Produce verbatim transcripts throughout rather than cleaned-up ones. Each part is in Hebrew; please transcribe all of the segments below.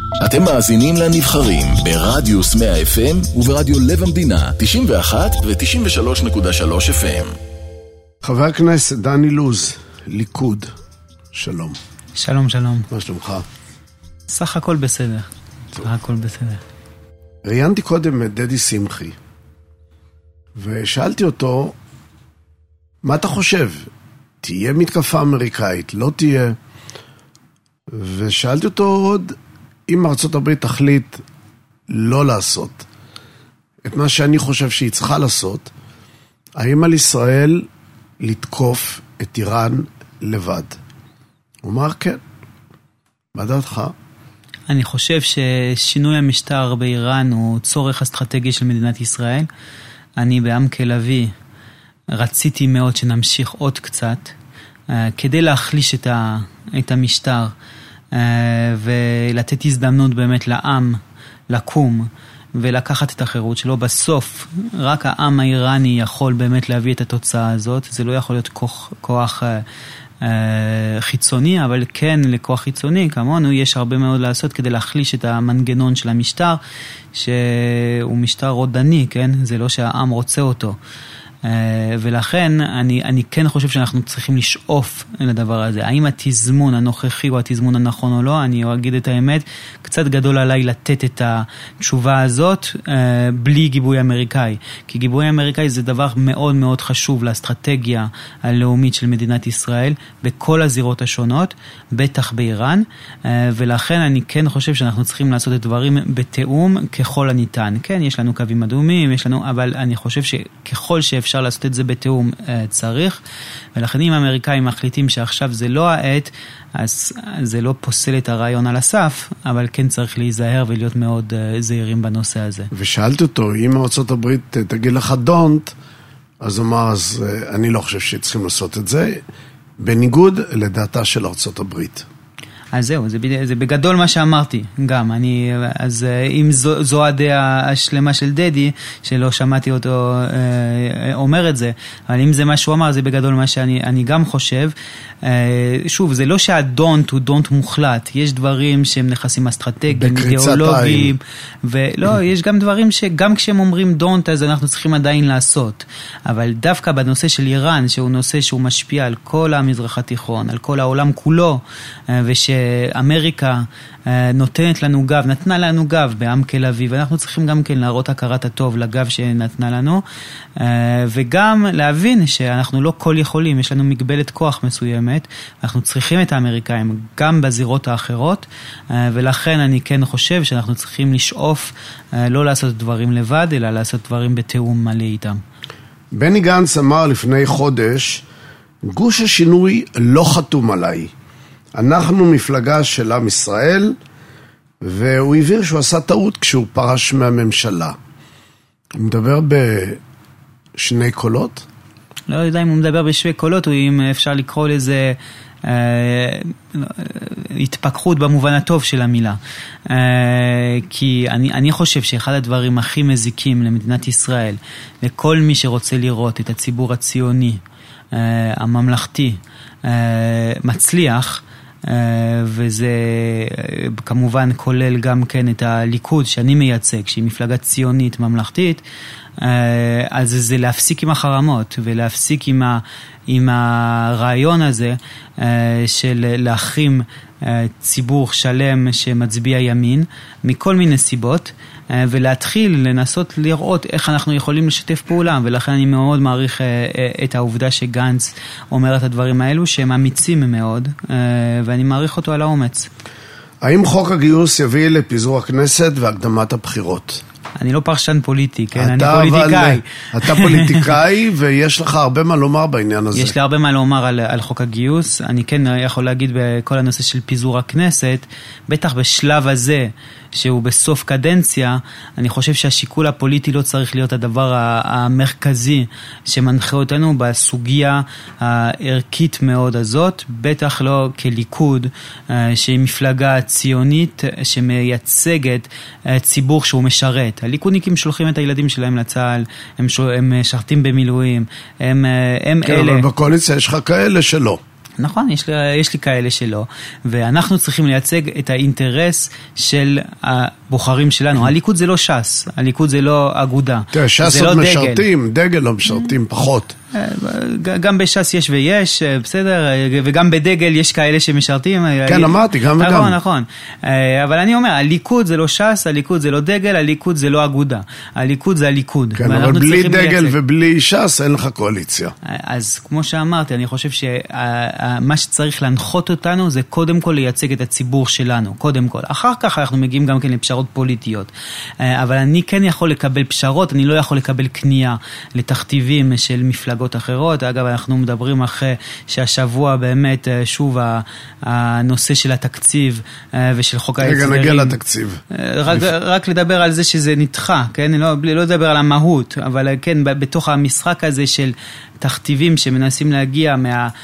אתם מאזינים לנבחרים ברדיוס מאה אף אם וברדיו לב המדינה תשעים ואחת ו-תשעים ושלוש נקודה שלוש אף אם. חבר הכנסת דני לוז, ליכוד, שלום. שלום, שלום. מה שלומך? סך הכל בסדר. סך הכל בסדר. ראיינתי קודם את דדי שמחי, ושאלתי אותו, מה אתה חושב? תהיה מתקפה אמריקאית, לא תהיה? ושאלתי אותו עוד, אם ארצות הברית תחליט לא לעשות את מה שאני חושב שהיא צריכה לעשות, האם על ישראל לתקוף את איראן לבד? הוא אמר כן. מה דעתך? אני חושב ששינוי המשטר באיראן הוא צורך אסטרטגי של מדינת ישראל. אני בעמק לוי רציתי מאוד שנמשיך עוד קצת, כדי להחליש את, ה, את המשטר, ולתת הזדמנות באמת לעם לקום ולקחת את החירות שלו. בסוף רק העם האיראני יכול באמת להביא את התוצאה הזאת. זה לא יכול להיות כוח, כוח חיצוני, אבל כן לכוח חיצוני כמונו יש הרבה מאוד לעשות כדי להחליש את המנגנון של המשטר, שהוא משטר רודני, כן? זה לא שהעם רוצה אותו. ולכן אני, אני כן חושב שאנחנו צריכים לשאוף לדבר הזה. האם התזמון הנוכחי הוא התזמון הנכון או לא? אני אגיד את האמת, קצת גדול עליי לתת את התשובה הזאת בלי גיבוי אמריקאי. כי גיבוי אמריקאי זה דבר מאוד מאוד חשוב לאסטרטגיה הלאומית של מדינת ישראל בכל הזירות השונות, בטח באיראן, ולכן אני כן חושב שאנחנו צריכים לעשות את דברים בתאום ככל הניתן. כן, יש לנו קווים אדומים, יש לנו, אבל אני חושב שככל שאפשר אפשר לעשות את זה בתאום צריך, ולכן אם האמריקאים מחליטים שעכשיו זה לא העת, אז זה לא פוסל את הרעיון על הסף, אבל כן צריך להיזהר ולהיות מאוד זהירים בנושא הזה. ושאלת אותו, אם ארצות הברית תגיד לך דונט, אז אומר, אז אני לא חושב שצריכים לעשות את זה, בניגוד לדעתה של ארצות הברית. אז זהו, זה, זה בגדול מה שאמרתי, גם, אני, אז אם זו, זו הדעה השלמה של דדי, שלא שמעתי אותו אה, אומר את זה, אבל אם זה מה שהוא אמר, זה בגדול מה שאני אני גם חושב. אה, שוב, זה לא שהדונט הוא דונט מוחלט, יש דברים שהם נכסים אסטרטגיים, אידיאולוגיים, ולא, יש גם דברים שגם כשהם אומרים דונט, אז אנחנו צריכים עדיין לעשות, אבל דווקא בנושא של איראן, שהוא נושא שהוא משפיע על כל המזרח התיכון, על כל העולם כולו, אה, וש אמריקה נותנת לנו גב, נתנה לנו גב בעמק לוי, ואנחנו צריכים גם כן להראות הכרת הטוב לגב שנתנה לנו, וגם להבין שאנחנו לא כל יכולים, יש לנו מגבלת כוח מסוימת, אנחנו צריכים את האמריקאים גם בזירות האחרות, ולכן אני כן חושב שאנחנו צריכים לשאוף לא לעשות דברים לבד, אלא לעשות דברים בתאום מלא איתם. בני גנץ אמר לפני חודש, גוש השינוי לא חתום עליי. אנחנו מפלגה של עם ישראל, והוא הבהיר שהוא עשה טעות כשהוא פרש מהממשלה. הוא מדבר בשני קולות? לא יודע אם הוא מדבר בשני קולות, או אם אפשר לקרוא לזה אה, התפכחות במובן הטוב של המילה. אה, כי אני, אני חושב שאחד הדברים הכי מזיקים למדינת ישראל, לכל מי שרוצה לראות את הציבור הציוני, אה, הממלכתי, אה, מצליח, וזה כמובן כולל גם כן את הליכוד שאני מייצג, שהיא מפלגה ציונית ממלכתית, אז זה להפסיק עם החרמות ולהפסיק עם, ה, עם הרעיון הזה של להחרים ציבור שלם שמצביע ימין מכל מיני סיבות, ולהתחיל לנסות לראות איך אנחנו יכולים לשתף פעולה, ולכן אני מאוד מעריך את העובדה שגנץ אומר את הדברים האלו שהם אמיצים מאוד, ואני מעריך אותו על האומץ. האם חוק הגיוס יביא לפיזור הכנסת והקדמת הבחירות? אני לא פרשן פוליטי, כן? אני פוליטיקאי. אתה פוליטיקאי ויש לך הרבה מה לומר בעניין הזה. יש לי הרבה מה לומר על, על חוק הגיוס. אני כן יכול להגיד בכל הנושא של פיזור הכנסת, בטח בשלב הזה, שהוא בסוף קדנציה, אני חושב שהשיקול הפוליטי לא צריך להיות הדבר המרכזי שמנחה אותנו בסוגיה הערכית מאוד הזאת, בטח לא כליכוד, שהיא מפלגה ציונית שמייצגת ציבור שהוא משרת. הליכודניקים שולחים את הילדים שלהם לצה"ל, הם, שול, הם משרתים במילואים, הם, הם כן, אלה... אבל בקואליציה יש לך כאלה שלא. נכון, יש לי, יש לי כאלה שלא, ואנחנו צריכים לייצג את האינטרס של הבוחרים שלנו. הליכוד זה לא ש"ס, הליכוד זה לא אגודה. תראה, ש"ס עוד משרתים, דגל לא משרתים פחות. גם בש"ס יש ויש, בסדר, וגם בדגל יש כאלה שמשרתים. כן, אמרתי, גם וגם. נכון, נכון. אבל אני אומר, הליכוד זה לא ש"ס, הליכוד זה לא דגל, הליכוד זה לא אגודה. הליכוד זה הליכוד. כן, אבל בלי דגל ובלי ש"ס אין לך קואליציה. אז כמו שאמרתי, אני חושב שמה שצריך להנחות אותנו זה קודם כל לייצג את הציבור שלנו, קודם כל. אחר כך אנחנו מגיעים גם כן לפשרות פוליטיות. אבל אני כן יכול לקבל פשרות, אני לא יכול לקבל קנייה לתכתיבים של מפלגות אחרות. אגב, אנחנו מדברים אחרי שהשבוע באמת שוב הנושא של התקציב ושל חוק ההסדרים. רגע, נגיע לתקציב. רק, רק לדבר על זה שזה נדחה, כן? לא, לא לדבר על המהות, אבל כן, בתוך המשחק הזה של תכתיבים שמנסים להגיע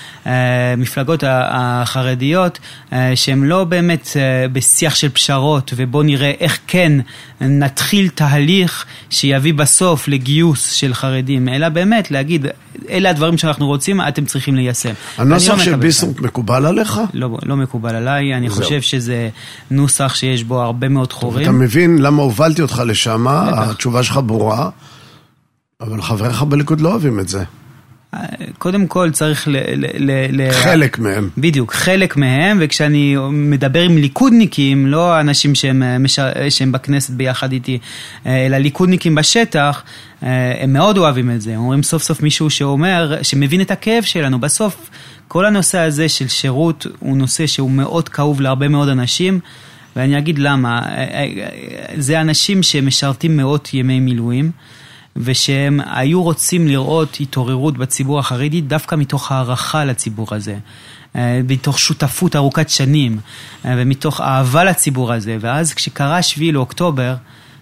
מהמפלגות החרדיות, שהם לא באמת בשיח של פשרות, ובוא נראה איך כן נתחיל תהליך שיביא בסוף לגיוס של חרדים, אלא באמת להגיד, אלה הדברים שאנחנו רוצים, אתם צריכים ליישם. הנוסח של ביסמוט מקובל עליך? לא, לא מקובל עליי, אני חושב שזה נוסח שיש בו הרבה מאוד חורים. אתה מבין למה הובלתי אותך לשם, התשובה שלך ברורה, אבל חבריך בליכוד לא אוהבים את זה. קודם כל צריך ל... ל, ל חלק מהם. בדיוק, חלק מהם, וכשאני מדבר עם ליכודניקים, לא אנשים שהם, שהם בכנסת ביחד איתי, אלא ליכודניקים בשטח, הם מאוד אוהבים את זה. אומרים סוף סוף מישהו שאומר, שמבין את הכאב שלנו. בסוף, כל הנושא הזה של שירות הוא נושא שהוא מאוד כאוב להרבה מאוד אנשים, ואני אגיד למה. זה אנשים שמשרתים מאות ימי מילואים, ושהם היו רוצים לראות התעוררות בציבור החרדי דווקא מתוך הערכה לציבור הזה, מתוך שותפות ארוכת שנים, ומתוך אהבה לציבור הזה. ואז כשקרה שביעי לאוקטובר,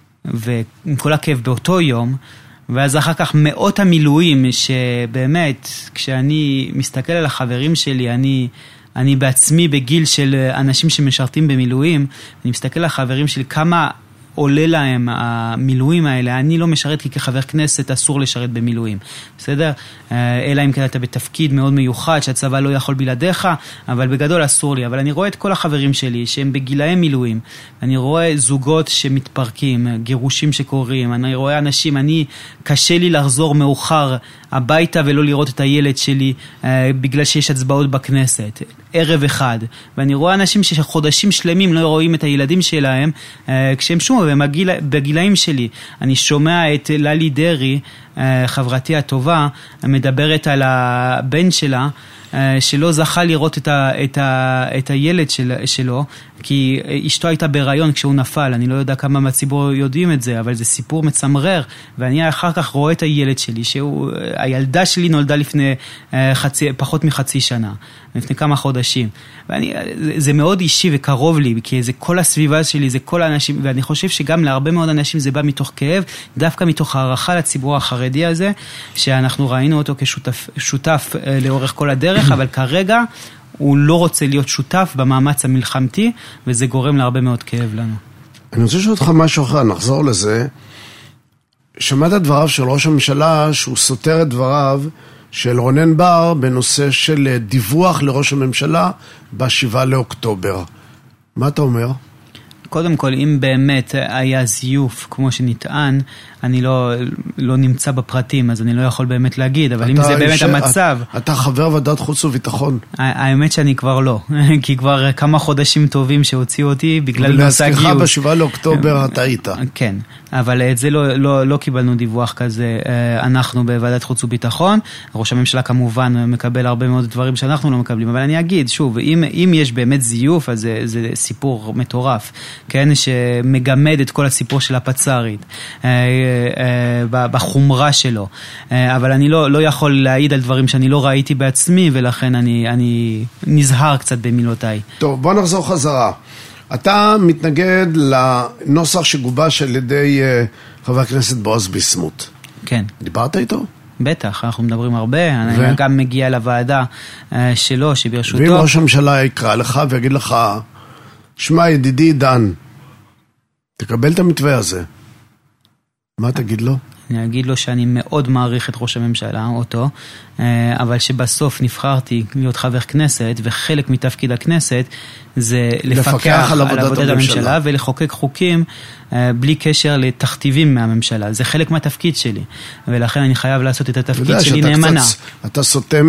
ועם כל הכאב באותו יום, ואז אחר כך מאות המילואים, שבאמת, כשאני מסתכל על החברים שלי, אני... אני בעצמי בגיל של אנשים שמשרתים במילואים, אני מסתכל על החברים שלי כמה עולה להם המילואים האלה. אני לא משרת כי כחבר כנסת אסור לשרת במילואים, בסדר? אלא אם כן אתה בתפקיד מאוד מיוחד שהצבא לא יכול בלעדיך, אבל בגדול אסור לי. אבל אני רואה את כל החברים שלי שהם בגילאי מילואים, אני רואה זוגות שמתפרקים, גירושים שקורים, אני רואה אנשים, אני קשה לי לחזור מאוחר הביתה ולא לראות את הילד שלי בגלל שיש הצבעות בכנסת ערב אחד, ואני רואה אנשים שחודשים שלמים לא רואים את הילדים שלהם כשהם שום, והם בגילאים שלי. אני שומע את ללי דרי, חברתי הטובה, מדברת על הבן שלה שלא זכה לראות את, ה, את, ה, את הילד של, שלו, כי אשתו הייתה בהיריון כשהוא נפל. אני לא יודע כמה מהציבור יודעים את זה, אבל זה סיפור מצמרר, ואני אחר כך רואה את הילד שלי, שהוא, הילדה שלי נולדה לפני חצי, פחות מחצי שנה, לפני כמה חודשים, ואני, זה מאוד אישי וקרוב לי, כי זה כל הסביבה שלי, זה כל האנשים, ואני חושב שגם להרבה מאוד אנשים זה בא מתוך כאב, דווקא מתוך הערכה לציבור החרדי הזה, שאנחנו ראינו אותו כשותף שותף לאורך כל הדרך, אבל כרגע הוא לא רוצה להיות שותף במאמץ המלחמתי, וזה גורם להרבה מאוד כאב לנו. אני רוצה לשאול אותך משהו אחר, נחזור לזה. שמעת דבריו של ראש הממשלה, שהוא סותר את דבריו של רונן בר, בנושא של דיווח לראש הממשלה בשבעה לאוקטובר. מה אתה אומר? קודם כל, אם באמת היה זיוף, כמו שנטען, אני לא, לא נמצא בפרטים, אז אני לא יכול באמת להגיד, אבל אם זה באמת ש... המצב... אתה, אתה חבר ועדת חוץ וביטחון. האמת שאני כבר לא, כי כבר כמה חודשים טובים שהוציאו אותי בגלל נושא הגיוס. ולהזכירך בשבעה לאוקטובר אתה היית. כן, אבל את זה לא, לא, לא קיבלנו דיווח כזה, אנחנו בוועדת חוץ וביטחון, ראש הממשלה כמובן מקבל הרבה מאוד דברים שאנחנו לא מקבלים, אבל אני אגיד, שוב, אם, אם יש באמת זיוף, אז זה, זה סיפור מטורף, כן, שמגמד את כל הסיפור של הפצ"רית, בחומרה שלו, אבל אני לא, לא יכול להעיד על דברים שאני לא ראיתי בעצמי, ולכן אני, אני נזהר קצת במילותיי. טוב, בוא נחזור חזרה. אתה מתנגד לנוסח שגובש על ידי חבר הכנסת בועז ביסמוט. כן. דיברת איתו? בטח, אנחנו מדברים הרבה, ו... אני גם מגיע לוועדה שלו, שברשותו. ואם ראש הממשלה יקרא לך ויגיד לך, שמע ידידי דן, תקבל את המתווה הזה. מה תגיד לו? אני אגיד לו שאני מאוד מעריך את ראש הממשלה, אותו, אבל שבסוף נבחרתי להיות חבר כנסת, וחלק מתפקיד הכנסת זה לפקח על עבודת הממשלה, הממשלה ולחוקק חוקים בלי קשר לתכתיבים מהממשלה. זה חלק מהתפקיד שלי, ולכן אני חייב לעשות את התפקיד שלי נאמנה. קצת, אתה סוטה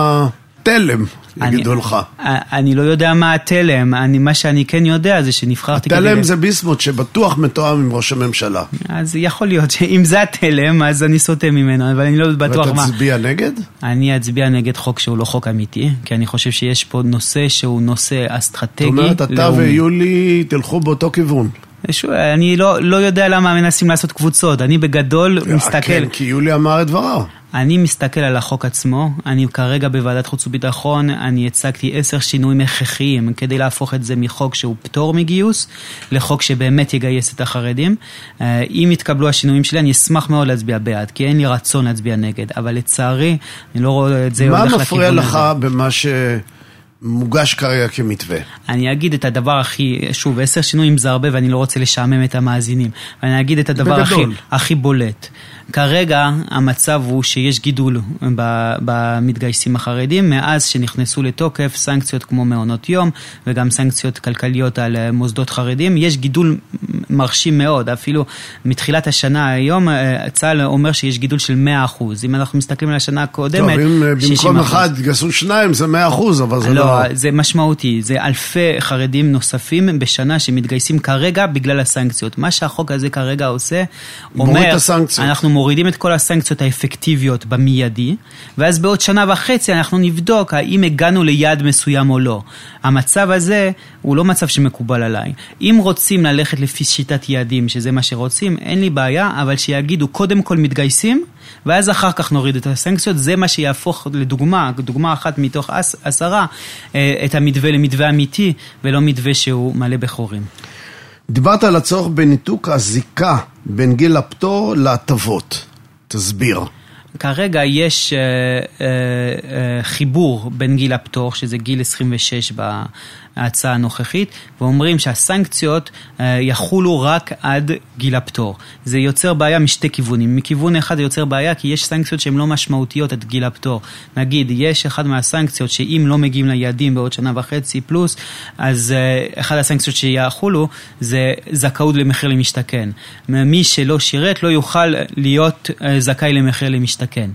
מהתלם, יגידו לך. אני לא יודע מה התלם, אני, מה שאני כן יודע זה שנבחרתי... התלם כדי... זה ביסמוט שבטוח מתואם עם ראש הממשלה. אז יכול להיות שאם זה התלם, אז אני סוטה ממנו, אבל אני לא בטוח מה... ותצביע נגד? אני אצביע נגד חוק שהוא לא חוק אמיתי, כי אני חושב שיש פה נושא שהוא נושא אסטרטגי. זאת אומרת, אתה ויולי תלכו באותו כיוון. אני לא, לא יודע למה מנסים לעשות קבוצות, אני בגדול מסתכל... כן, כי יולי אמר את דברה. אני מסתכל על החוק עצמו, אני כרגע בוועדת חוץ וביטחון, אני הצגתי עשר שינויים הכרחיים כדי להפוך את זה מחוק שהוא פטור מגיוס, לחוק שבאמת יגייס את החרדים. אם יתקבלו השינויים שלי, אני אשמח מאוד להצביע בעד, כי אין לי רצון להצביע נגד, אבל לצערי, אני לא רואה את זה הולך לכיוון הזה. מה מפריע לך במה ש... מוגש כרגע כמתווה? אני אגיד את הדבר הכי, שוב, עשר שינויים זה הרבה ואני לא רוצה לשעמם את המאזינים, ואני אגיד את הדבר הכי, הכי בולט. כרגע המצב הוא שיש גידול במתגייסים החרדים, מאז שנכנסו לתוקף סנקציות כמו מעונות יום, וגם סנקציות כלכליות על מוסדות חרדים, יש גידול מרשים מאוד, אפילו מתחילת השנה היום, צה"ל אומר שיש גידול של מאה אחוז, אם אנחנו מסתכלים על השנה הקודמת, טוב, אם במקום אחד גסו שניים זה מאה אחוז, אבל זה לא... לא, זה משמעותי, זה אלפי חרדים נוספים בשנה שמתגייסים כרגע בגלל הסנקציות. מה שהחוק הזה כרגע עושה, אומר, אנחנו מורידים את כל הסנקציות האפקטיביות במיידי, ואז בעוד שנה וחצי אנחנו נבדוק האם הגענו ליעד מסוים או לא. המצב הזה הוא לא מצב שמקובל עליי. אם רוצים ללכת לפי שיטת יעדים, שזה מה שרוצים, אין לי בעיה, אבל שיגידו קודם כל מתגייסים, ואז אחר כך נוריד את הסנקציות, זה מה שיהפוך לדוגמה, דוגמה אחת מתוך עשרה, את המתווה למתווה אמיתי, ולא מתווה שהוא מלא בחורים. דיברת על הצורך בניתוק הזיקה בין גיל הפטור להטבות. תסביר. כרגע יש אה, אה, אה, חיבור בין גיל הפטור, שזה גיל עשרים ושש בהצעה הנוכחית, ואומרים שהסנקציות אה, יחולו רק עד גיל הפטור. זה יוצר בעיה משתי כיוונים. מכיוון אחד זה יוצר בעיה, כי יש סנקציות שהן לא משמעותיות עד גיל הפטור. נגיד, יש אחד מהסנקציות שאם לא מגיעים ליעדים בעוד שנה וחצי פלוס, אז אה, אחד הסנקציות שיחולו זה זכאות למחיר למשתכן. מי שלא שירת לא יוכל להיות אה, זכאי למחיר למשתכן. כן,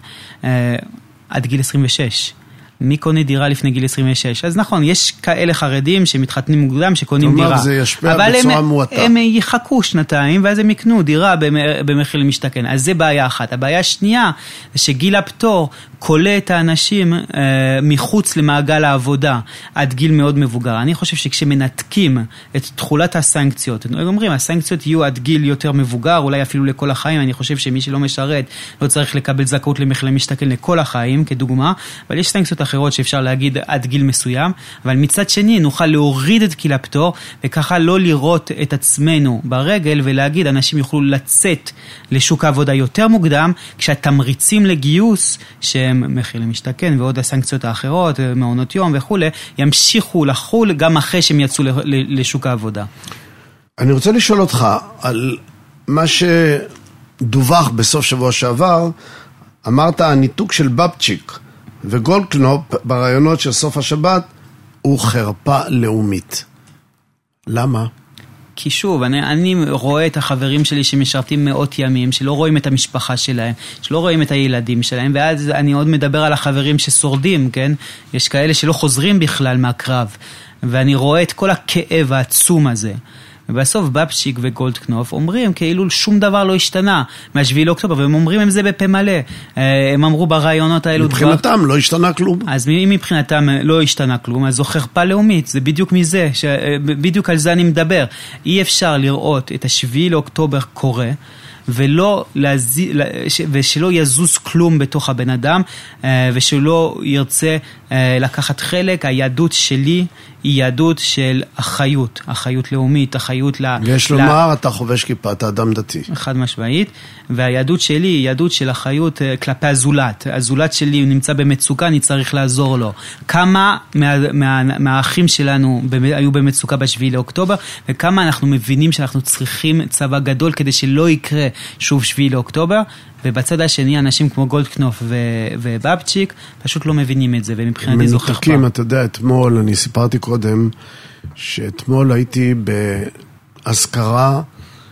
עד גיל עשרים ושש. מי קונה דירה לפני גיל עשרים ושש? אז נכון, יש כאלה חרדים שמתחתנים מוקדם שקונים דירה. זה ישפיע בצורה מועטה. אבל הם יחכו שנתיים ואז הם יקנו דירה במחיר למשתכן. אז זה בעיה אחת. הבעיה השנייה זה שגיל הפטור קולה את האנשים מחוץ למעגל העבודה עד גיל מאוד מבוגר. אני חושב שכשמנתקים את תחולת הסנקציות, אומרים, הסנקציות יהיו עד גיל יותר מבוגר, אולי אפילו לכל החיים. אני חושב שמי שלא משרת לא צריך לקבל זכאות למחיר למשתכן לכל החיים, כדוגמה, אבל יש סנקציות אחרות שאפשר להגיד עד גיל מסוים, אבל מצד שני נוכל להוריד את גיל הפטור, וככה לא לראות את עצמנו ברגל, ולהגיד אנשים יוכלו לצאת לשוק העבודה יותר מוקדם, כשהתמריצים לגיוס, שהם מחיר למשתכן, ועוד הסנקציות האחרות, מעונות יום וכו', ימשיכו לחול גם אחרי שהם יצאו לשוק העבודה. אני רוצה לשאול אותך על מה שדווח בסוף שבוע שעבר, אמרת הניתוק של בבצ'יק, וגולדקנופ ברעיונות של סוף השבת הוא חרפה לאומית. למה? כי שוב, אני, אני רואה את החברים שלי שמשרתים מאות ימים, שלא רואים את המשפחה שלהם, שלא רואים את הילדים שלהם, ואז אני עוד מדבר על החברים ששורדים, כן? יש כאלה שלא חוזרים בכלל מהקרב, ואני רואה את כל הכאב העצום הזה. ובסוף בבצ'יק וגולדקנופ אומרים כאילו שום דבר לא השתנה מהשביעי לאוקטובר, והם אומרים עם זה בפה מלא. הם אמרו ברעיונות האלו מבחינתם דבר... לא השתנה כלום. אז אם מבחינתם לא השתנה כלום, אז זו חרפה לאומית, זה בדיוק מזה, ש... בדיוק על זה אני מדבר. אי אפשר לראות את השביעי לאוקטובר קורה, ולא להזיז, ושלא יזוז כלום בתוך הבן אדם, ושלא ירצה לקחת חלק. היהדות שלי היא יהדות של אחריות, אחריות לאומית, אחריות ל... יש לומר, אתה חובש כיפה, אתה אדם דתי. חד משמעית, והיהדות שלי היא יהדות של אחריות כלפי הזולת. הזולת שלי הוא נמצא במצוקה, אני צריך לעזור לו. כמה מה, מה, מהאחים שלנו היו במצוקה בשביעי לאוקטובר, וכמה אנחנו מבינים שאנחנו צריכים צבא גדול כדי שלא יקרה שוב שביעי לאוקטובר, ובצד השני אנשים כמו גולדקנופ ובבצ'יק פשוט לא מבינים את זה, ומבחינתי זו חרפה. מנותקים, אתה יודע, אתמול, אני סיפרתי קודם, שאתמול הייתי בהזכרה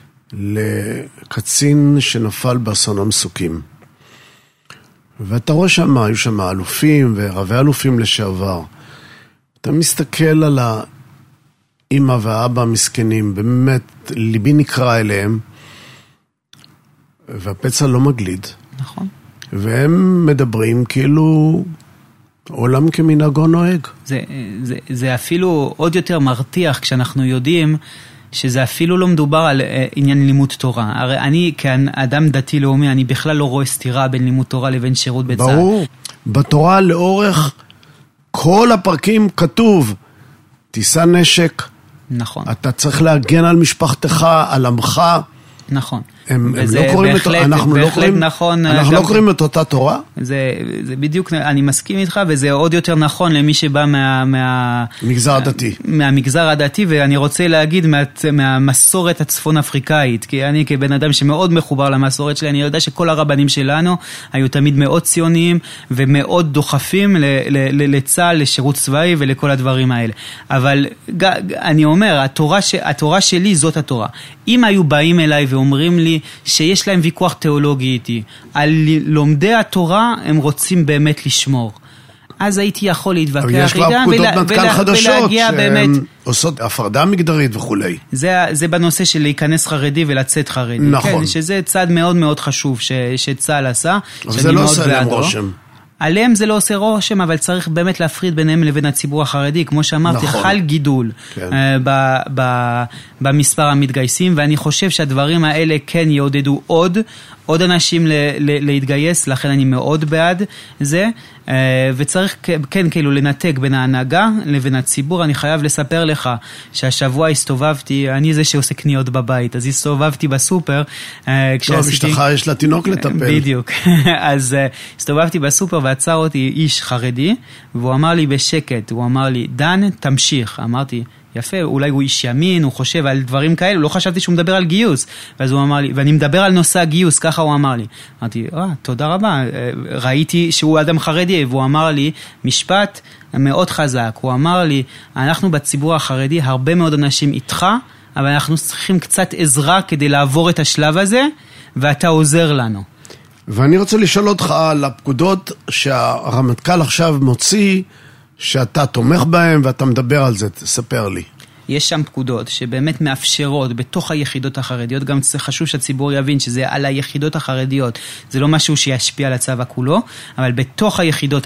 לקצין שנפל באסון המסוקים. ואתה רואה שם, היו שם אלופים ורבי אלופים לשעבר. אתה מסתכל על האמא והאבא המסכנים, באמת ליבי נקרא אליהם, והפצע לא מגליד. נכון. והם מדברים כאילו עולם כמנהגו נוהג. זה, זה, זה אפילו עוד יותר מרתיח כשאנחנו יודעים שזה אפילו לא מדובר על עניין לימוד תורה. הרי אני כאדם דתי לאומי, אני בכלל לא רואה סתירה בין לימוד תורה לבין שירות בצה"ל. ברור. בתורה לאורך כל הפרקים כתוב, תישא נשק. נכון. אתה צריך להגן על משפחתך, על עמך. נכון. הם, הם לא קוראים את, אנחנו לא קוראים, נכון, אנחנו לא קוראים את אותה תורה. זה, זה בדיוק, אני מסכים איתך, וזה עוד יותר נכון למי שבא מה, מה, מגזר הדתי. מהמגזר הדתי, ואני רוצה להגיד מה, מהמסורת הצפון אפריקאית, כי אני כבן אדם שמאוד מחובר למסורת שלי, אני יודע שכל הרבנים שלנו היו תמיד מאוד ציוניים, ומאוד דוחפים ל, ל, ל, לצה"ל, לשירות צבאי ולכל הדברים האלה. אבל אני אומר, התורה, ש, התורה שלי זאת התורה. אם היו באים אליי ואומרים לי שיש להם ויכוח תיאולוגי איתי, על לומדי התורה הם רוצים באמת לשמור. אז הייתי יכול להתווכח איתם, יש כבר פקודות מטכ"ל חדשות שהן עושות הפרדה מגדרית וכולי. זה, זה בנושא של להיכנס חרדי ולצאת חרדי. נכון. כן, שזה צעד מאוד מאוד חשוב ש, שצה"ל עשה. אבל זה לא עושה להם רושם. עליהם זה לא עושה רושם, אבל צריך באמת להפריד ביניהם לבין הציבור החרדי. כמו שאמרתי, נכון. חל גידול כן. uh, ב, ב, במספר המתגייסים, ואני חושב שהדברים האלה כן יעודדו עוד, עוד אנשים ל, ל, להתגייס, לכן אני מאוד בעד זה, uh, וצריך כן כאילו לנתק בין ההנהגה לבין הציבור. אני חייב לספר לך שהשבוע הסתובבתי, אני זה שעושה קניות בבית, אז הסתובבתי בסופר. Uh, טוב, אשתך יש לה תינוק לטפל. בדיוק. אז uh, הסתובבתי בסופר ועצר אותי איש חרדי, והוא אמר לי בשקט, הוא אמר לי, דן, תמשיך. אמרתי, יפה, אולי הוא איש ימין, הוא חושב על דברים כאלה, לא חשבתי שהוא מדבר על גיוס. ואז הוא אמר לי, ואני מדבר על נושא הגיוס, ככה הוא אמר לי. אמרתי, אה, תודה רבה, ראיתי שהוא אדם חרדי, והוא אמר לי, משפט מאוד חזק, הוא אמר לי, אנחנו בציבור החרדי, הרבה מאוד אנשים איתך, אבל אנחנו צריכים קצת עזרה כדי לעבור את השלב הזה, ואתה עוזר לנו. ואני רוצה לשאול אותך על הפקודות שהרמטכ"ל עכשיו מוציא, שאתה תומך בהם ואתה מדבר על זה, תספר לי. יש שם פקודות שבאמת מאפשרות בתוך היחידות החרדיות, גם חשוב שהציבור יבין שזה על היחידות החרדיות, זה לא משהו שישפיע על הצבא כולו, אבל בתוך היחידות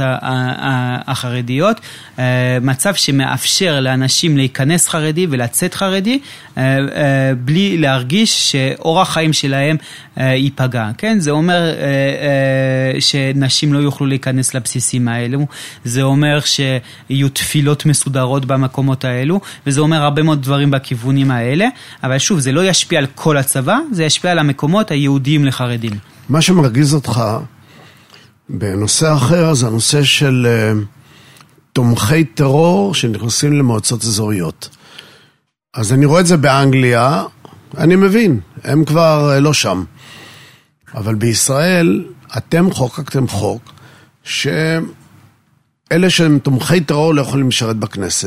החרדיות, מצב שמאפשר לאנשים להיכנס חרדי ולצאת חרדי, בלי להרגיש שאורח חיים שלהם ייפגע. כן? זה אומר שנשים לא יוכלו להיכנס לבסיסים האלו, זה אומר שיהיו תפילות מסודרות במקומות האלו, וזה אומר הרבה מאוד דברים בכיוונים האלה, אבל שוב, זה לא ישפיע על כל הצבא, זה ישפיע על המקומות היהודיים לחרדים. מה שמרגיז אותך בנושא אחר, זה הנושא של uh, תומכי טרור שנכנסים למועצות אזוריות. אז אני רואה את זה באנגליה, אני מבין, הם כבר uh, לא שם. אבל בישראל, אתם חוקקתם חוק, שאלה שהם תומכי טרור לא יכולים לשרת בכנסת.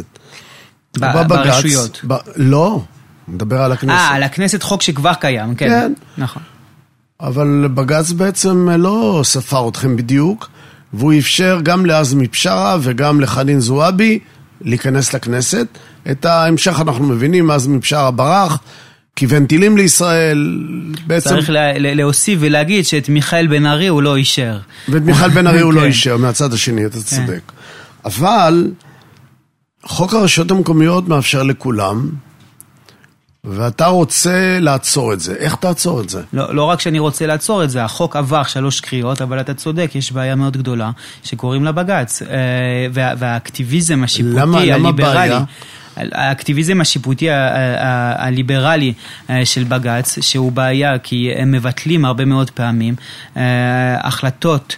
ברשויות. ב... לא, מדבר על הכנסת. אה, על הכנסת חוק שכבר קיים, כן. כן. נכון. אבל בג"ץ בעצם לא ספר אתכם בדיוק, והוא אפשר גם לעזמי בשארה וגם לחנין זועבי להיכנס לכנסת. את ההמשך אנחנו מבינים, עזמי בשארה ברח, כיוון טילים לישראל, בעצם... צריך להוסיף ולהגיד שאת מיכאל בן ארי הוא לא אישר. ואת מיכאל בן ארי הוא לא אישר, מהצד השני, אתה צודק. אבל... חוק הרשויות המקומיות מאפשר לכולם, ואתה רוצה לעצור את זה. איך תעצור את זה? לא, לא רק שאני רוצה לעצור את זה, החוק עבר שלוש קריאות, אבל אתה צודק, יש בעיה מאוד גדולה, שקוראים לה בג"ץ. וה, והאקטיביזם השיפוטי, למה, למה הליברלי. בעיה? האקטיביזם השיפוטי הליברלי של בג"ץ, שהוא בעיה כי הם מבטלים הרבה מאוד פעמים החלטות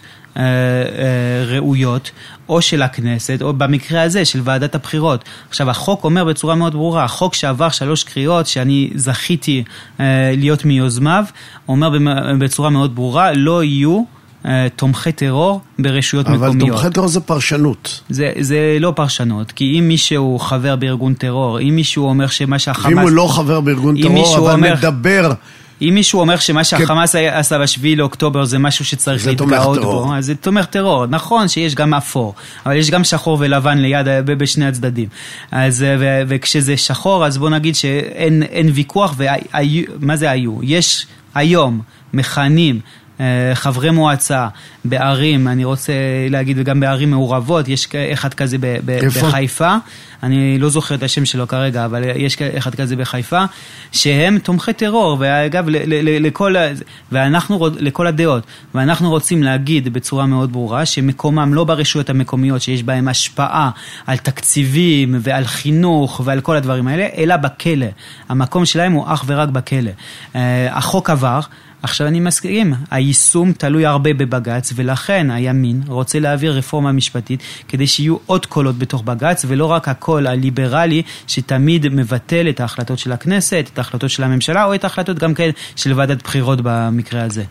ראויות, או של הכנסת, או במקרה הזה של ועדת הבחירות. עכשיו, החוק אומר בצורה מאוד ברורה, החוק שעבר שלוש קריאות, שאני זכיתי אה, להיות מיוזמיו, אומר בצורה מאוד ברורה, לא יהיו אה, תומכי טרור ברשויות אבל מקומיות. אבל תומכי טרור זה פרשנות. זה, זה לא פרשנות, כי אם מישהו חבר בארגון טרור, אם מישהו אומר שמה שהחמאס... ואם הוא לא חבר בארגון טרור, אבל אומר... מדבר... אם מישהו אומר שמה שהחמאס עשה בשביעי לאוקטובר זה משהו שצריך להתגאות בו, אז זה תומך טרור. נכון שיש גם אפור, אבל יש גם שחור ולבן ליד, בשני הצדדים. אז, ו, וכשזה שחור, אז בוא נגיד שאין אין ויכוח, ומה זה היו? יש היום מכנים, חברי מועצה בערים, אני רוצה להגיד, וגם בערים מעורבות, יש אחד כזה ב- ב- בחיפה, אני לא זוכר את השם שלו כרגע, אבל יש אחד כזה בחיפה, שהם תומכי טרור, ואגב, ל- ל- לכל, ואנחנו, לכל הדעות, ואנחנו רוצים להגיד בצורה מאוד ברורה, שמקומם לא ברשויות המקומיות, שיש בהם השפעה על תקציבים, ועל חינוך, ועל כל הדברים האלה, אלא בכלא. המקום שלהם הוא אך ורק בכלא. החוק עבר, עכשיו אני מסכים, היישום תלוי הרבה בבג"ץ, ולכן הימין רוצה להעביר רפורמה משפטית, כדי שיהיו עוד קולות בתוך בג"ץ, ולא רק הקול הליברלי, שתמיד מבטל את ההחלטות של הכנסת, את ההחלטות של הממשלה, או את ההחלטות גם כן של ועדת בחירות במקרה הזה.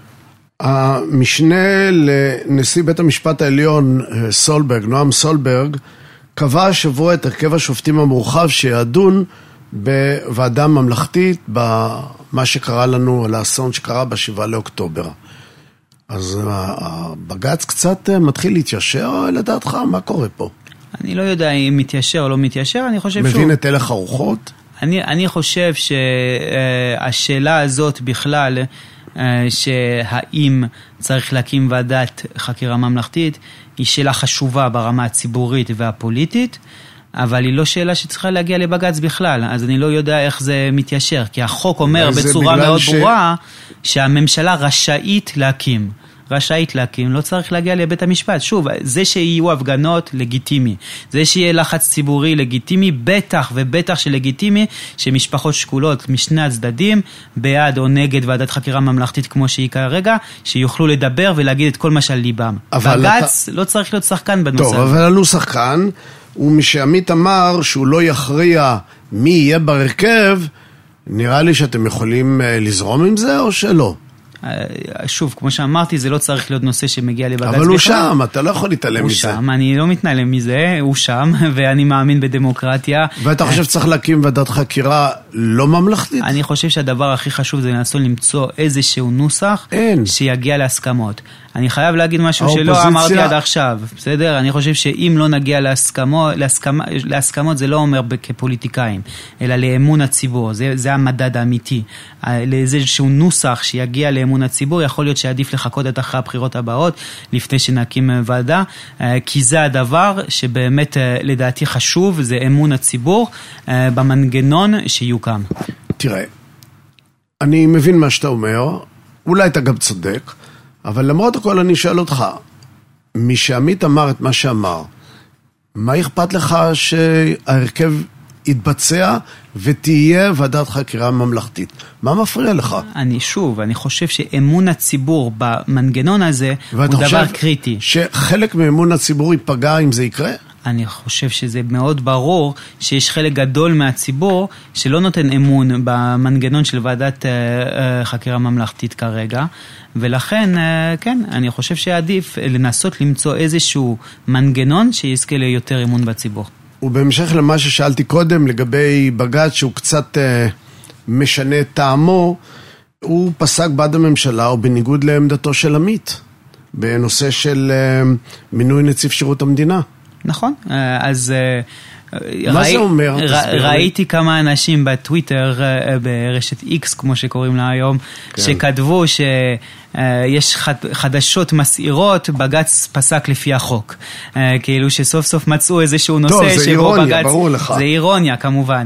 המשנה לנשיא בית המשפט העליון, סולברג, נועם סולברג, קבע השבוע את הרכב השופטים המורחב שידון בוועדה ממלכתית במה שקרה לנו על האסון שקרה בשבעה לאוקטובר. אז הבג"ץ קצת מתחיל להתיישר, לדעתך, מה קורה פה? אני לא יודע אם מתיישר או לא מתיישר, אני חושב שהוא... מבין את הלך הרוחות? אני, אני חושב שהשאלה הזאת בכלל, שהאם צריך להקים ועדת חקירה ממלכתית, היא שאלה חשובה ברמה הציבורית והפוליטית, אבל היא לא שאלה שצריכה להגיע לבג"ץ בכלל, אז אני לא יודע איך זה מתיישר, כי החוק אומר בצורה מאוד ש... ברורה, שהממשלה רשאית להקים. רשאית להקים, לא צריך להגיע לבית המשפט. שוב, זה שיהיו הפגנות לגיטימי, זה שיהיה לחץ ציבורי לגיטימי, בטח ובטח שלגיטימי, שמשפחות שקולות משני הצדדים, בעד או נגד ועדת חקירה ממלכתית כמו שהיא כרגע, שיוכלו לדבר ולהגיד את כל מה שעל ליבם. בג"ץ אתה... לא צריך להיות שחקן בנושא. טוב, אבל עלו שחקן, ומשעמית אמר שהוא לא יכריע מי יהיה ברכב, נראה לי שאתם יכולים לזרום עם זה או שלא? שוב, כמו שאמרתי, זה לא צריך להיות נושא שמגיע לבג"ץ. אבל הוא שם, אתה לא יכול להתעלם מזה. הוא שם, אני לא מתנעלם מזה, הוא שם, ואני מאמין בדמוקרטיה. ואתה חושב שצריך להקים ועדת חקירה לא ממלכתית? אני חושב שהדבר הכי חשוב זה לנסות למצוא איזשהו נוסח שיגיע להסכמות. אני חייב להגיד משהו שלא אמרתי עד עכשיו, בסדר? אני חושב שאם לא נגיע להסכמות, להסכמות זה לא אומר כפוליטיקאים, אלא לאמון הציבור, זה, זה המדד האמיתי. לאיזשהו נוסח שיגיע לאמון הציבור, יכול להיות שעדיף לחכות את אחרי הבחירות הבאות, לפני שנקים ועדה, כי זה הדבר שבאמת לדעתי חשוב, זה אמון הציבור במנגנון שיוקם. תראה, אני מבין מה שאתה אומר, אולי אתה גם צודק, אבל למרות הכל אני שואל אותך, מי שעמית אמר את מה שאמר, מה אכפת לך שהרכב יתבצע ותהיה ועדת חקירה ממלכתית? מה מפריע לך? אני שוב, אני חושב שאמון הציבור במנגנון הזה הוא דבר קריטי. שחלק מאמון הציבור ייפגע אם זה יקרה? אני חושב שזה מאוד ברור שיש חלק גדול מהציבור שלא נותן אמון במנגנון של ועדת חקירה ממלכתית כרגע, ולכן, כן, אני חושב שעדיף לנסות למצוא איזשהו מנגנון שיזכה ליותר אמון בציבור. ובהמשך למה ששאלתי קודם לגבי בג"ץ שהוא קצת משנה את טעמו, הוא פסק בעד הממשלה או בניגוד לעמדתו של עמית בנושא של מינוי נציב שירות המדינה. נכון, אז מה זה אומר? ראיתי כמה אנשים בטוויטר, ברשת איקס כמו שקוראים לה היום, שכתבו שיש חדשות מסעירות, בג"ץ פסק לפי החוק. כאילו שסוף סוף מצאו איזשהו נושא שבו בג"ץ... טוב, זה אירוניה, ברור לך. זה אירוניה כמובן,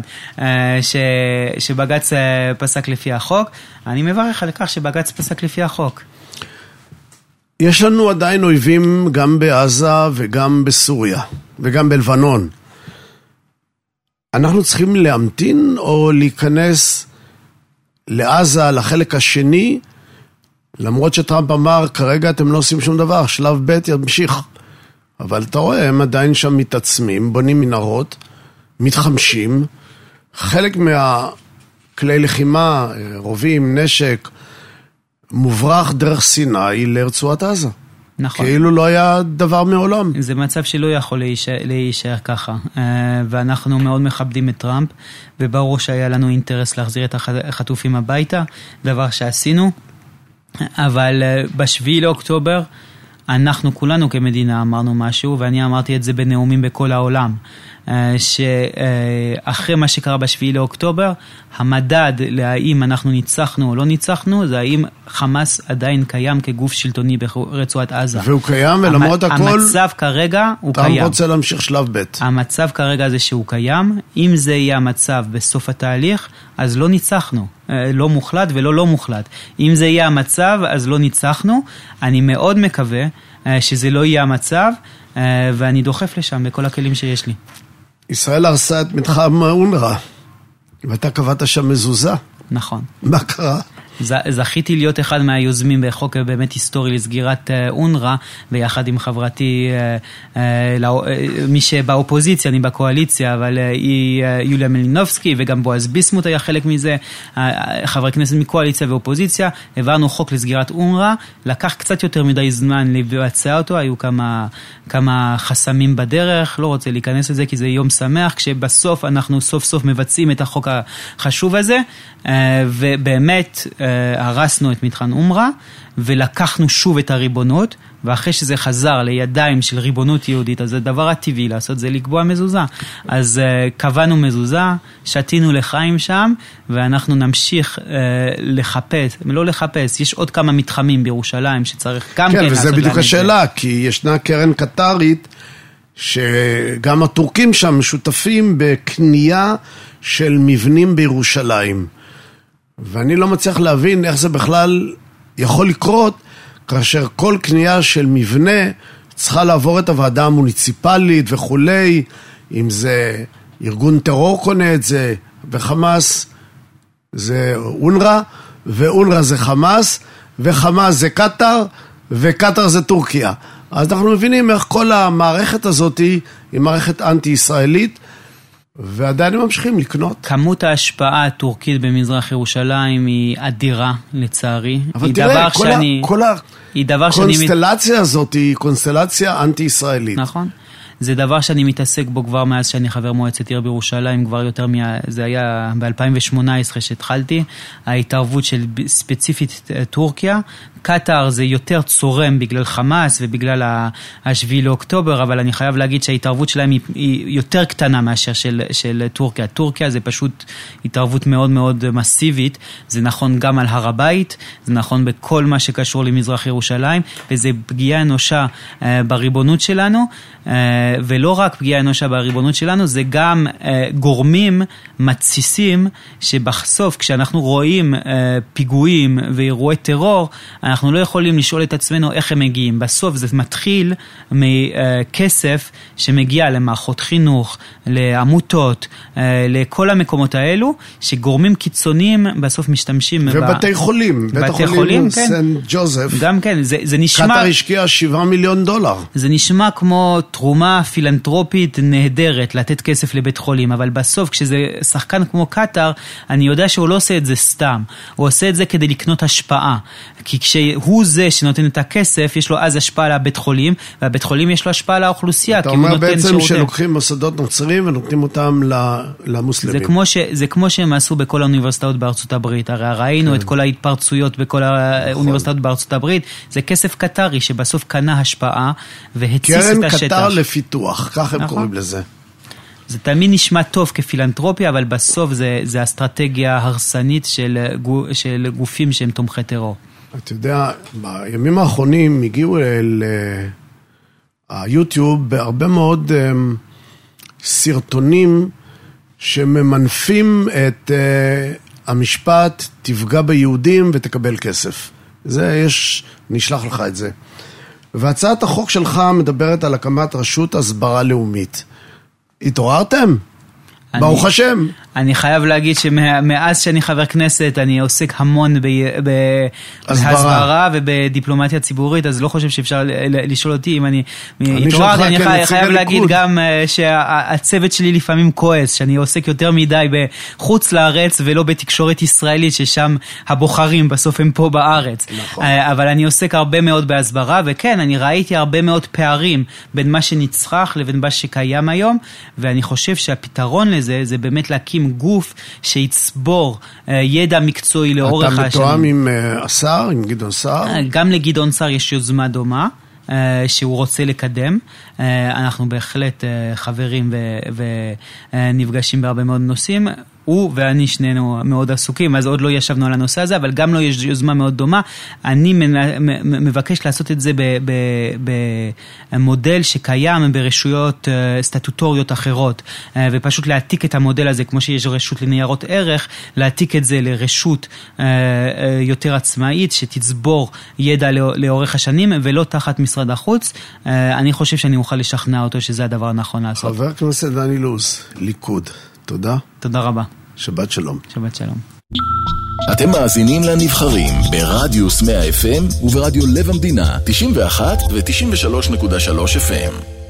שבג"ץ פסק לפי החוק. אני מברך על כך שבג"ץ פסק לפי החוק. יש לנו עדיין אויבים גם בעזה וגם בסוריה וגם בלבנון. אנחנו צריכים להמתין או להיכנס לעזה, לחלק השני, למרות שטראמפ אמר, כרגע אתם לא עושים שום דבר, שלב ב' ימשיך. אבל אתה רואה, הם עדיין שם מתעצמים, בונים מנהרות, מתחמשים, חלק מהכלי לחימה, רובים, נשק, מוברח דרך סיני לרצועת עזה. נכון. כאילו לא היה דבר מעולם. זה מצב שלא יכול להישאר, להישאר ככה. ואנחנו מאוד מכבדים את טראמפ, וברור שהיה לנו אינטרס להחזיר את החטופים הביתה, דבר שעשינו. אבל בשביעי לאוקטובר, אנחנו כולנו כמדינה אמרנו משהו, ואני אמרתי את זה בנאומים בכל העולם, שאחרי מה שקרה בשביעי לאוקטובר, המדד להאם אנחנו ניצחנו או לא ניצחנו, זה האם חמאס עדיין קיים כגוף שלטוני ברצועת עזה. והוא קיים, ולמרות הכל, המצב כרגע הוא קיים. אתה רוצה להמשיך שלב ב'. המצב כרגע זה שהוא קיים, אם זה יהיה המצב בסוף התהליך, אז לא ניצחנו. לא מוחלט ולא לא מוחלט. אם זה יהיה המצב, אז לא ניצחנו. אני מאוד מקווה שזה לא יהיה המצב, ואני דוחף לשם בכל הכלים שיש לי. ישראל הרסה את מתחם אונר"א, ואתה קבעת שם מזוזה. נכון. מה קרה? זכיתי להיות אחד מהיוזמים בחוק באמת היסטורי לסגירת אונר"א, ביחד עם חברתי, מי שבאופוזיציה, אני בקואליציה, אבל היא יוליה מלינובסקי, וגם בועז ביסמוט היה חלק מזה, חברי כנסת מקואליציה ואופוזיציה, העברנו חוק לסגירת אונר"א, לקח קצת יותר מדי זמן לבצע אותו, היו כמה, כמה חסמים בדרך, לא רוצה להיכנס לזה כי זה יום שמח, כשבסוף אנחנו סוף סוף מבצעים את החוק החשוב הזה, ובאמת הרסנו את מתחם אונר"א, ולקחנו שוב את הריבונות, ואחרי שזה חזר לידיים של ריבונות יהודית, אז הדבר הטבעי לעשות זה לקבוע מזוזה. אז uh, קבענו מזוזה, שתינו לחיים שם, ואנחנו נמשיך uh, לחפש, לא לחפש, יש עוד כמה מתחמים בירושלים שצריך גם כן, כן וזה לעשות בדיוק השאלה, כי ישנה קרן קטרית, שגם הטורקים שם משותפים בקנייה של מבנים בירושלים. ואני לא מצליח להבין איך זה בכלל יכול לקרות, כאשר כל קנייה של מבנה צריכה לעבור את הוועדה המוניציפלית וכולי, אם זה ארגון טרור קונה את זה, וחמאס זה אונר"א, ואונר"א זה חמאס, וחמאס זה קטר, וקטר זה טורקיה. אז אנחנו מבינים איך כל המערכת הזאת היא מערכת אנטי-ישראלית, ועדיין הם ממשיכים לקנות. כמות ההשפעה הטורקית במזרח ירושלים היא אדירה, לצערי. אבל תראה, כל, שאני... ה... כל הקונסטלציה שאני... הזאת היא קונסטלציה אנטי-ישראלית. נכון. זה דבר שאני מתעסק בו כבר מאז שאני חבר מועצת עיר בירושלים, כבר יותר מה... זה היה ב-אלפיים ושמונה עשרה שהתחלתי, ההתערבות של ספציפית טורקיה, קטר זה יותר צורם בגלל חמאס ובגלל השביעי לאוקטובר, אבל אני חייב להגיד שההתערבות שלהם היא, היא יותר קטנה מאשר של, של טורקיה. טורקיה זה פשוט התערבות מאוד מאוד מסיבית, זה נכון גם על הר הבית, זה נכון בכל מה שקשור למזרח ירושלים, וזה פגיעה אנושה אה, בריבונות שלנו, אה, ולא רק פגיעה אנושה בריבונות שלנו, זה גם אה, גורמים מתסיסים שבסוף כשאנחנו רואים אה, פיגועים ואירועי טרור, אנחנו לא יכולים לשאול את עצמנו איך הם מגיעים. בסוף זה מתחיל מכסף שמגיע למערכות חינוך, לעמותות, לכל המקומות האלו, שגורמים קיצוניים בסוף משתמשים. ובתי חולים. בתי חולים, כן. סנט ג'וזף. גם כן, זה, זה נשמע... קטר השקיע שבעה מיליון דולר. זה נשמע כמו תרומה פילנטרופית נהדרת, לתת כסף לבית חולים, אבל בסוף כשזה שחקן כמו קטר, אני יודע שהוא לא עושה את זה סתם. הוא עושה את זה כדי לקנות השפעה. כי כשהוא זה שנותן את הכסף, יש לו אז השפעה על הבית חולים, והבית חולים יש לו השפעה על האוכלוסייה. אתה אומר בעצם שלוקחים מוסדות נוצרים ונותנים אותם למוסלמים. זה כמו, ש, זה כמו שהם עשו בכל האוניברסיטאות בארצות הברית. הרי ראינו כן. את כל ההתפרצויות בכל האוניברסיטאות נכון. בארצות הברית. זה כסף קטרי שבסוף קנה השפעה והציס את השטח. קרן קטר לפיתוח, כך הם נכון. קוראים לזה. זה תמיד נשמע טוב כפילנטרופיה, אבל בסוף זה, זה אסטרטגיה הרסנית של, של גופים שהם תומכי טרור. אתה יודע, בימים האחרונים הגיעו אל היוטיוב בהרבה מאוד סרטונים שממנפים את המשפט, תפגע ביהודים ותקבל כסף. זה יש, נשלח לך את זה. והצעת החוק שלך מדברת על הקמת רשות הסברה לאומית. התעוררתם? ברוך השם. אני חייב להגיד שמאז שאני חבר כנסת, אני עוסק המון בהסברה ובדיפלומטיה ציבורית, אז לא חושב שאפשר לשאול אותי אם אני התעוררתי. אני חייב להגיד גם שהצוות שלי לפעמים כועס, שאני עוסק יותר מדי בחוץ לארץ ולא בתקשורת ישראלית, ששם הבוחרים בסוף הם פה בארץ. אבל אני עוסק הרבה מאוד בהסברה, וכן, אני ראיתי הרבה מאוד פערים בין מה שנצרך לבין מה שקיים היום, ואני חושב שהפתרון לזה זה באמת להקים גוף שיצבור ידע מקצועי לאורך השנים. אתה מתואם עם השר, עם גדעון סער? גם לגדעון סער יש יוזמה דומה, שהוא רוצה לקדם. אנחנו בהחלט חברים ונפגשים בהרבה מאוד נושאים. הוא ואני שנינו מאוד עסוקים, אז עוד לא ישבנו על הנושא הזה, אבל גם לא יש יוזמה מאוד דומה. אני מבקש לעשות את זה במודל שקיים ברשויות סטטוטוריות אחרות, ופשוט להעתיק את המודל הזה, כמו שיש רשות לניירות ערך, להעתיק את זה לרשות יותר עצמאית, שתצבור ידע לאורך השנים, ולא תחת משרד החוץ. אני חושב שאני אוכל לשכנע אותו שזה הדבר הנכון לעשות. חבר הכנסת דני לוז, ליכוד. תודה. תודה רבה. שבת שלום. שבת שלום. אתם מאזינים לנבחרים ברדיוס מאה אף אם וברדיו לב המדינה תשעים ואחת ו-תשעים ושלוש נקודה שלוש אף אם.